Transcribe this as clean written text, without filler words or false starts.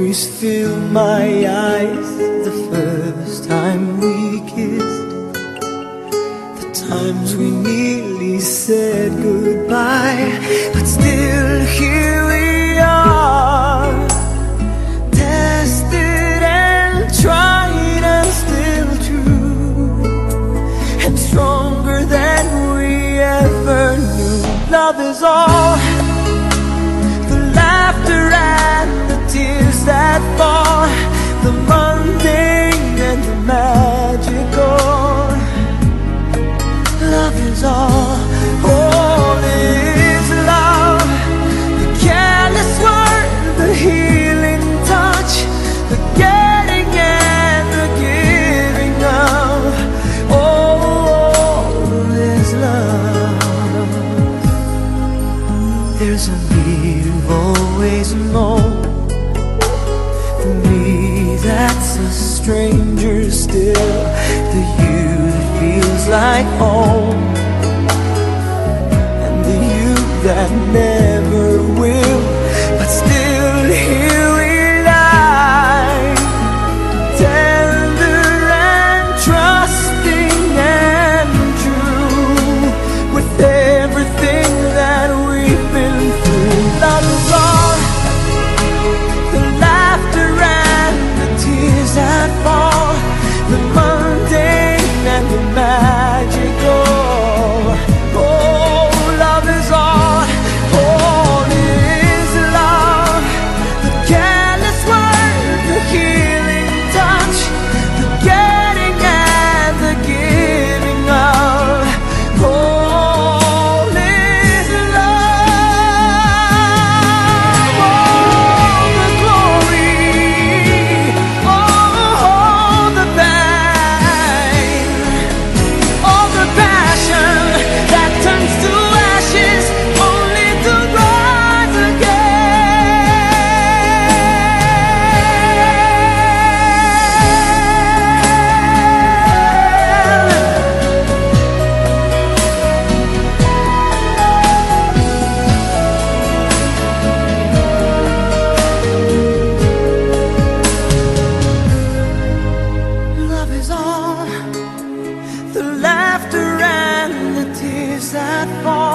memories fill my eyes. The first time we kissed, the times we nearly said goodbye. But still here we are, tested and tried and still true, and stronger than we ever knew. Love is all, the laughter and the tears that fall, the mundane and the magical. Love is all is love. The careless word, the healing touch, the getting and the giving of, all is love. There's a need you've always known, for me that's a stranger still, the you that feels like home, and the you that never will. But still here we lie, tender and trusting and true, with everything that we've been through. Love is all, the laughter and the tears that fall, the mundane and the magical. Oh, love is all is love. The careless word, the healing touch, the getting and the giving of, all is love. All the glory, all the pain, all the passion that turns to ashes, only to rise again. Love is all, the laughter and the tears that fall,